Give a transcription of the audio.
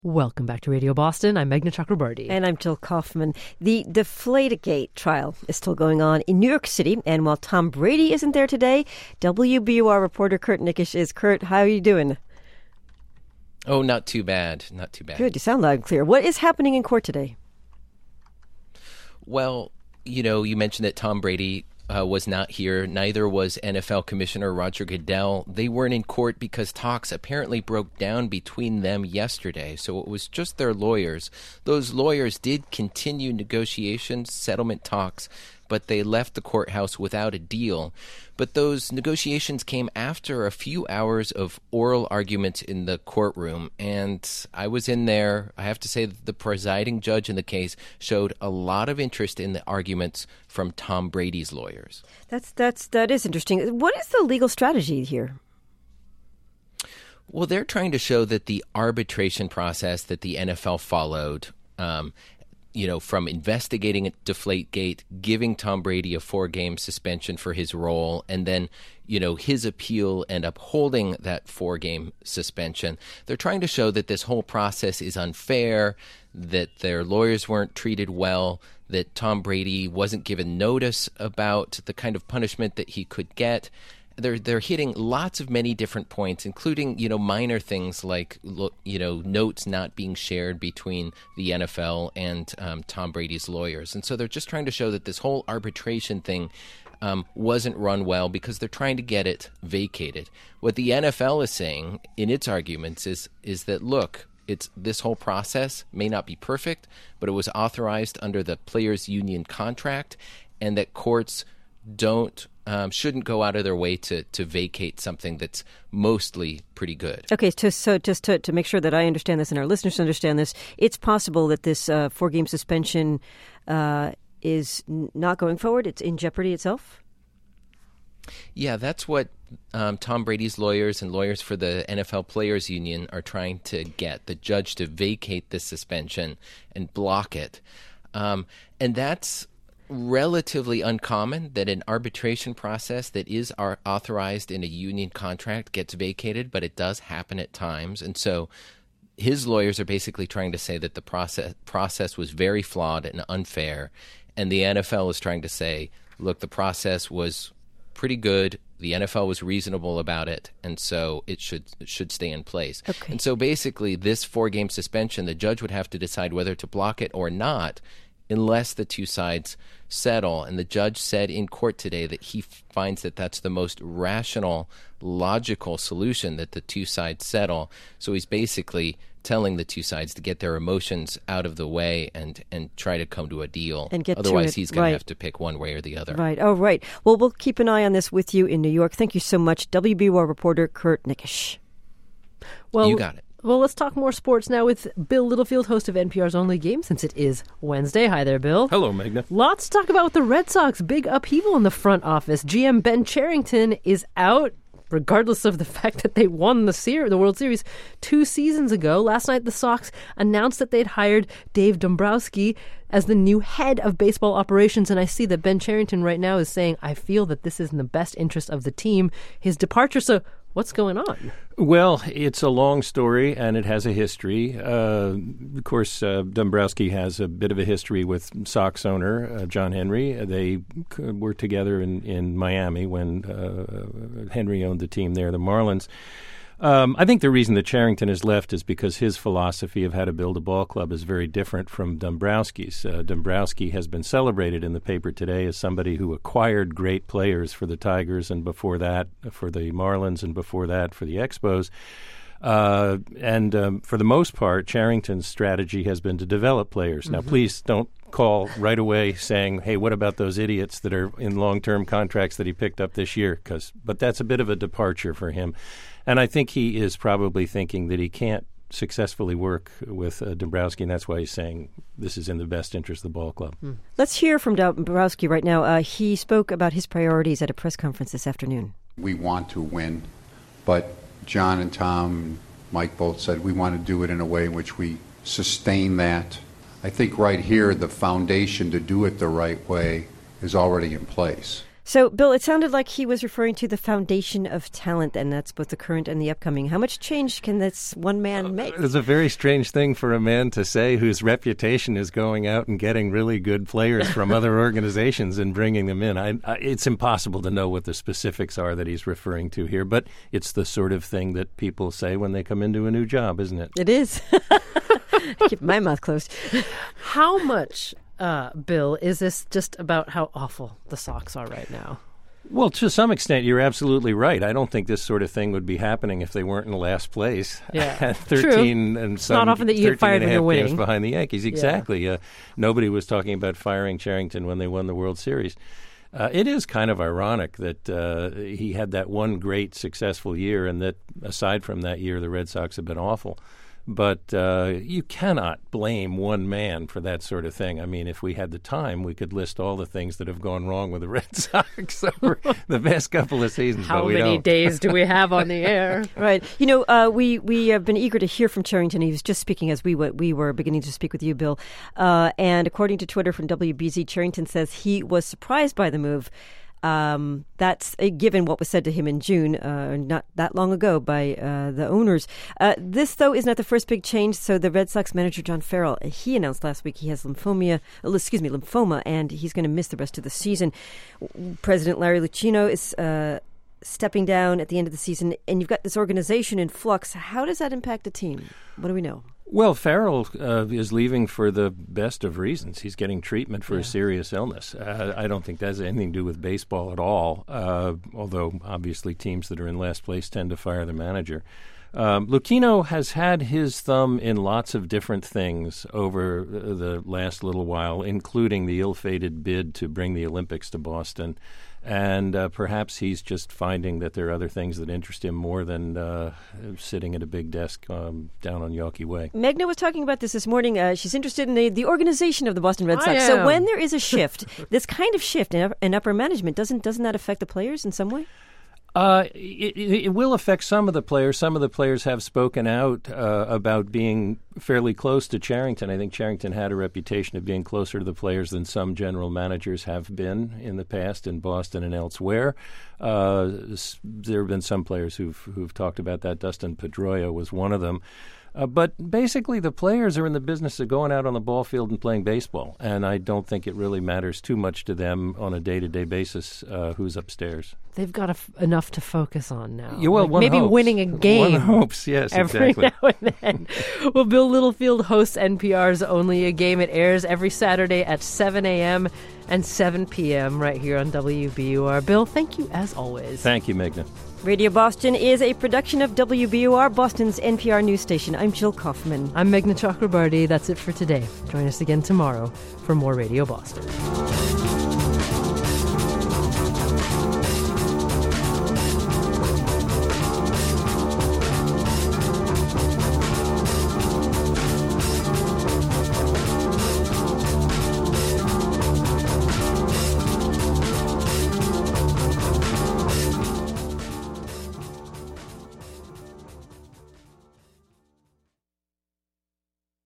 Welcome back to Radio Boston. I'm Meghna Chakrabarty. And I'm Jill Kaufman. The Deflategate trial is still going on in New York City. And while Tom Brady isn't there today, WBUR reporter Kurt Nickisch is. Kurt, how are you doing? Oh, not too bad. Not too bad. Good. You sound loud and clear. What is happening in court today? Well, you mentioned that Tom Brady was not here. Neither was NFL Commissioner Roger Goodell. They weren't in court because talks apparently broke down between them yesterday. So it was just their lawyers. Those lawyers did continue negotiations, settlement talks, but they left the courthouse without a deal. But those negotiations came after a few hours of oral arguments in the courtroom. And I was in there. I have to say that the presiding judge in the case showed a lot of interest in the arguments from Tom Brady's lawyers. That is interesting. What is the legal strategy here? Well, they're trying to show that the arbitration process that the NFL followed, from investigating Deflategate, giving Tom Brady a 4-game suspension for his role, and then, his appeal and upholding that 4-game suspension. They're trying to show that this whole process is unfair, that their lawyers weren't treated well, that Tom Brady wasn't given notice about the kind of punishment that he could get. They're hitting lots of many different points, including, minor things like, notes not being shared between the NFL and Tom Brady's lawyers. And so they're just trying to show that this whole arbitration thing wasn't run well because they're trying to get it vacated. What the NFL is saying in its arguments is that, look, this whole process may not be perfect, but it was authorized under the players' union contract, and that courts shouldn't go out of their way to vacate something that's mostly pretty good. Okay, so just to make sure that I understand this and our listeners understand this, it's possible that this 4-game suspension is not going forward? It's in jeopardy itself? Yeah, that's what Tom Brady's lawyers and lawyers for the NFL Players Union are trying to get the judge to vacate this suspension and block it. And that's relatively uncommon, that an arbitration process that is authorized in a union contract gets vacated, but it does happen at times. And so his lawyers are basically trying to say that the process was very flawed and unfair. And the NFL is trying to say, look, the process was pretty good. The NFL was reasonable about it, and so it should stay in place. Okay. And so basically this 4-game suspension, the judge would have to decide whether to block it or not unless the two sides settle. And the judge said in court today that he finds that that's the most rational, logical solution, that the two sides settle. So he's basically telling the two sides to get their emotions out of the way and try to come to a deal. And get Otherwise, to it. He's going Right. to have to pick one way or the other. Right. Oh, right. Well, we'll keep an eye on this with you in New York. Thank you so much, WBUR reporter Kurt Nickisch. Well, you got it. Well, let's talk more sports now with Bill Littlefield, host of NPR's Only Game, since it is Wednesday. Hi there, Bill. Hello, Meghna. Lots to talk about with the Red Sox. Big upheaval in the front office. GM Ben Cherington is out, regardless of the fact that they won the World Series 2 seasons ago. Last night, the Sox announced that they'd hired Dave Dombrowski as the new head of baseball operations, and I see that Ben Cherington right now is saying, I feel that this is in the best interest of the team. His departure, so what's going on? Well, it's a long story, and it has a history. Of course, Dombrowski has a bit of a history with Sox owner John Henry. They were together in Miami when Henry owned the team there, the Marlins. I think the reason that Cherington has left is because his philosophy of how to build a ball club is very different from Dombrowski's. Dombrowski has been celebrated in the paper today as somebody who acquired great players for the Tigers, and before that for the Marlins, and before that for the Expos. And for the most part, Cherington's strategy has been to develop players. Now, please don't call right away saying, hey, what about those idiots that are in long-term contracts that he picked up this year? But that's a bit of a departure for him. And I think he is probably thinking that he can't successfully work with Dombrowski, and that's why he's saying this is in the best interest of the ball club. Let's hear from Dombrowski right now. He spoke about his priorities at a press conference this afternoon. We want to win, but John and Tom and Mike both said we want to do it in a way in which we sustain that. I think right here the foundation to do it the right way is already in place. So, Bill, it sounded like he was referring to the foundation of talent, and that's both the current and the upcoming. How much change can this one man make? It's a very strange thing for a man to say whose reputation is going out and getting really good players from other organizations and bringing them in. It's impossible to know what the specifics are that he's referring to here, but it's the sort of thing that people say when they come into a new job, isn't it? It is. Keep my mouth closed. How much, Bill, is this just about how awful the Sox are right now? Well, to some extent, you're absolutely right. I don't think this sort of thing would be happening if they weren't in last place. Yeah, 13 true. and It's not often that you get fired when you're winning. Games behind the Yankees. Exactly. Nobody was talking about firing Cherington when they won the World Series. It is kind of ironic that he had that one great successful year, and that aside from that year, the Red Sox have been awful. But you cannot blame one man for that sort of thing. I mean, if we had the time, we could list all the things that have gone wrong with the Red Sox over the past couple of seasons. How but we many don't. days do we have on the air? Right. You know, we have been eager to hear from Cherington. He was just speaking as we were beginning to speak with you, Bill. And according to Twitter from WBZ, Cherington says he was surprised by the move. That's given what was said to him in June, not that long ago, by the owners. This, though, is not the first big change. So the Red Sox manager, John Farrell, he announced last week he has lymphoma, and he's going to miss the rest of the season. President Larry Lucchino is stepping down at the end of the season, and you've got this organization in flux. How does that impact the team? What do we know? Well, Farrell is leaving for the best of reasons. He's getting treatment for a serious illness. I don't think that has anything to do with baseball at all, although obviously teams that are in last place tend to fire the manager. Lucchino has had his thumb in lots of different things over the last little while, including the ill-fated bid to bring the Olympics to Boston. And perhaps he's just finding that there are other things that interest him more than sitting at a big desk down on Yawkey Way. Megna was talking about this morning. She's interested in the organization of the Boston Red Sox. So when there is a shift, this kind of shift in upper management, doesn't that affect the players in some way? It will affect some of the players. Some of the players have spoken out about being fairly close to Cherington. I think Cherington had a reputation of being closer to the players than some general managers have been in the past in Boston and elsewhere. There have been some players who've talked about that. Dustin Pedroia was one of them. But basically, the players are in the business of going out on the ball field and playing baseball, and I don't think it really matters too much to them on a day-to-day basis who's upstairs. They've got maybe to focus on now. Yeah, well, maybe hopes. winning a game. One hopes, yes, every exactly. now and then. Well, Bill Littlefield hosts NPR's Only a Game. It airs every Saturday at 7 a.m. and 7 p.m. right here on WBUR. Bill, thank you as always. Thank you, Megna. Radio Boston is a production of WBUR, Boston's NPR news station. I'm Jill Kaufman. I'm Megna Chakrabarty. That's it for today. Join us again tomorrow for more Radio Boston.